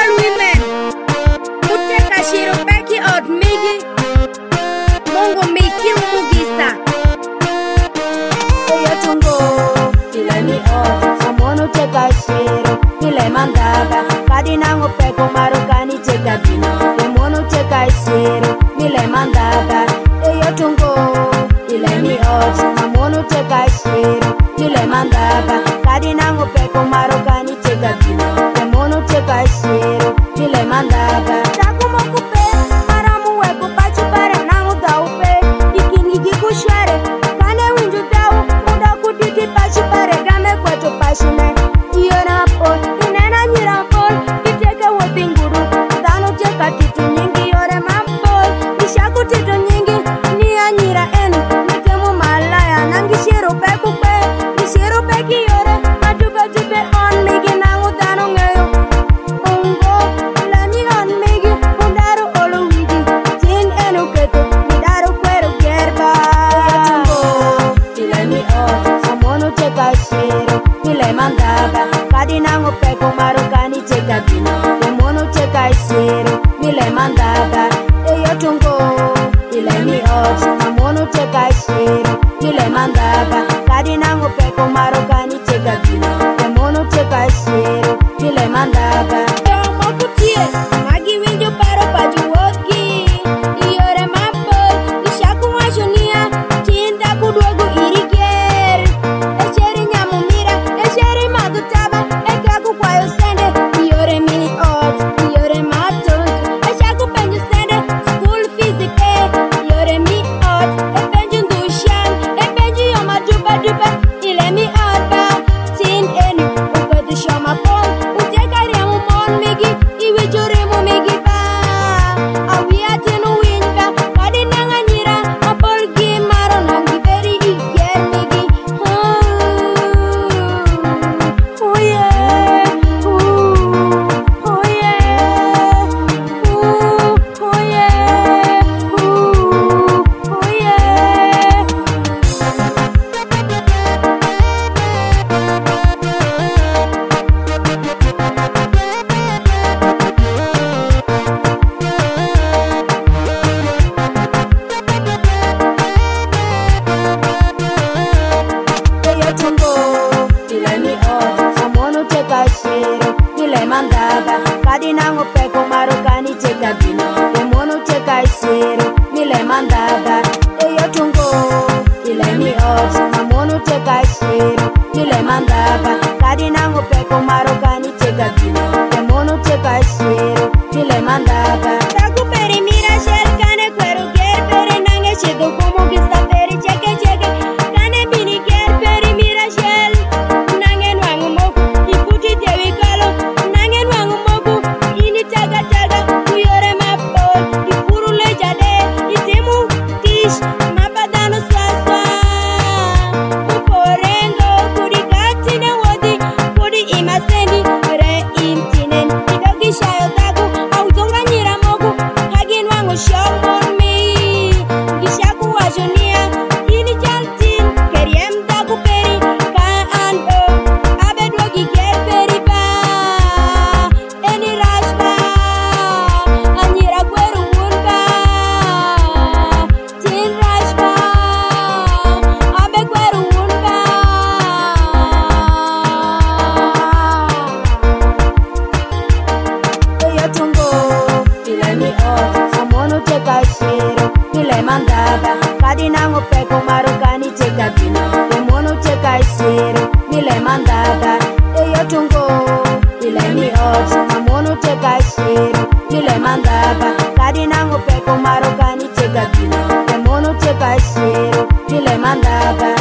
all women uteka shiro peki od migi Mungu miki umugisa Eyotungo ile mi od someone uteka shiro ile mandaba kadi nango peko marukani teka bino someone uteka shiro ile mandaba Eyotungo ile mi od someone uteka shiro ile mandaba kadi nango peko marukani teka bino someone uteka shiro ile mandaba takumo kupe maramu weko pachu pare nango daupe ikingi gikushare kane winju dau muda kuditi pachu pare game kweto pashine iona pol inena nyira pol kiteke wopinguru tano teka titu nyingi yore mapol ishaku titu nyingi ni anyira enu nekemu malaya nangi shiru peku pe ishiru peki yore matuka tupe on migi nangu tano ngeyo ungo lami on migi undaru olu wigi tin enu keto midaru kweru gerba ile mi o someone teka shiru ile mandaba kadi nangu peko marukani teka bino someone teka shiru ile mandaba eyotungo ile mi o someone teka shiru ile mandaba kadi nangu peko marukani teka bino someone teka shiru ile mandaba Yomo kutie magi winju paro paju woki Iore mapol ishaku washonia tinda kudwego iriger Esheri nyamumira esheri madutaba ekaku kwayo sende Iore mini ot iore matunk eshaku penju sende school fees ike Iore mi ot epenju ndushan epenju yoma dupa dupa ile mi ot tin enu ukodu shoma pol uteka riamu mon migi iwi jurimu migi ba awia tinu winba kadi nanga nyira apol gimaro nangi beri iger migi oh yeah oh yeah oh yeah oh yeah Eyotungo ile mi o someone uteka shiru ile mandaba kadi nango peko marukani teka bino someone uteka shiru ile mandaba Eyotungo ile mi o someone uteka shiru ile mandaba kadi nango peko marukani teka bino someone uteka shiru ile mandaba Taku peri mira shel kane kweru ger peri nange shidu kumu gisa peri cheke cheke Kane bini ger peri mira shel Nange nwangu moku iputi tewi kalo Nange nwangu moku ini taga taga Uyore mapol ifuru lejade Itimu tish mapadano swaswa Uporengo kudi katine wodi Kudi imaseni re imtinen Idogi shayo tagu autonga nyira moku Hagi nwangu shomon mi Gishaku wajonia ini jaltin Keriem tagu peri ka ando Abedwogi ger peri ba Eni rashba Anyira kweru wunba Tin rashba Abe kweru wunba Eyotungo ile mi o someone uteka shiru ile mandaba kadi nango peko marukani teka bino someone uteka shiru ile mandaba Eyotungo ile mi o someone uteka shiru ile mandaba kadi nango peko marukani teka bino someone uteka shiru ile mandaba